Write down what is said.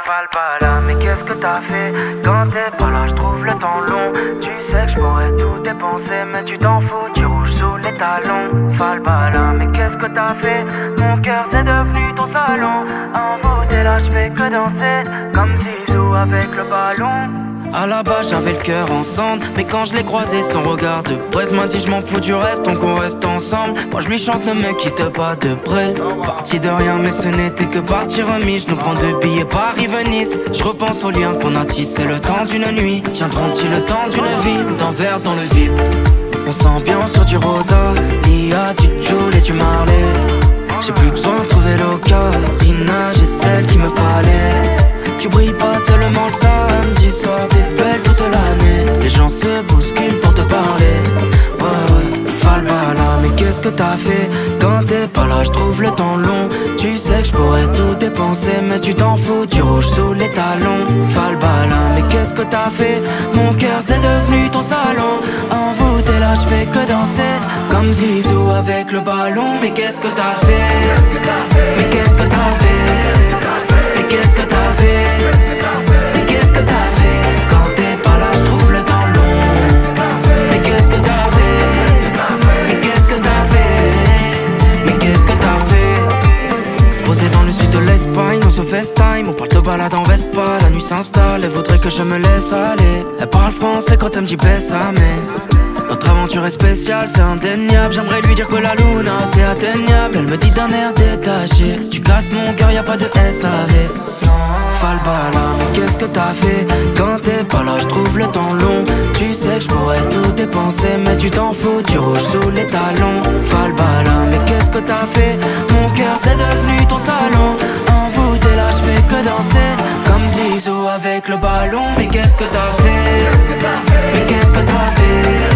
Falbala, mais qu'est-ce que t'as fait? Quand t'es pas là, je trouve le temps long. Tu sais que je pourrais tout dépenser, mais tu t'en fous, tu rouges sous les talons. Falbala, mais qu'est-ce que t'as fait? Mon cœur c'est devenu ton salon. Envoûté là, je fais que danser, comme Zizou avec le ballon. À la base j'avais le cœur en cendre, mais quand je l'ai croisé son regard de presse m'a dit je m'en fous du reste, donc on reste ensemble. Moi je lui chante ne me quitte pas de près. Parti de rien mais ce n'était que partie remise. Je nous prends 2 billets Paris-Venise. Je repense aux liens qu'on a tissé le temps d'une nuit. Tiendront-ils le temps d'une vie? D'un verre dans le vide. On s'ambiance sur du rosa, l'IA, du Joule et du Marley. J'ai plus besoin de trouver l'ocarina, j'ai celle qu'il me fallait. Tu brilles pas seulement le samedi soir, t'es belle toute l'année. Les gens se bousculent pour te parler. Ouais, Falbala, mais qu'est-ce que t'as fait? Quand t'es pas là, je trouve le temps long. Tu sais que je pourrais tout dépenser, mais tu t'en fous, tu rouges sous les talons. Falbala, mais qu'est-ce que t'as fait? Mon cœur c'est devenu ton salon. Envoûté là, je fais que danser, comme Zizou avec le ballon. Mais qu'est-ce que t'as fait? Mais qu'est-ce que t'as fait? Mais qu'est-ce que t'as fait? Mais qu'est-ce que t'as fait? Quand t'es pas là, je trouve le temps long. Mais qu'est-ce que t'as fait? Mais qu'est-ce que t'as fait? Mais qu'est-ce que t'as fait? Posé dans le sud de l'Espagne, on se FaceTime, on parle de balade en Vespa. La nuit s'installe, elle voudrait que je me laisse aller. Elle parle français quand elle me dit baisse mais notre aventure est spéciale, c'est indéniable. J'aimerais lui dire que la luna c'est atteignable. Elle me dit d'un air détaché, si tu casses mon cœur y'a pas de SAV. Non, Falbala, mais qu'est-ce que t'as fait? Quand t'es pas là, je trouve le temps long. Tu sais que je pourrais tout dépenser, mais tu t'en fous, tu rouges sous les talons. Falbala, mais qu'est-ce que t'as fait? Mon cœur c'est devenu ton salon. Envoûté là, je fais que danser, comme Zizou avec le ballon. Mais qu'est-ce que t'as fait? Mais qu'est-ce que t'as fait?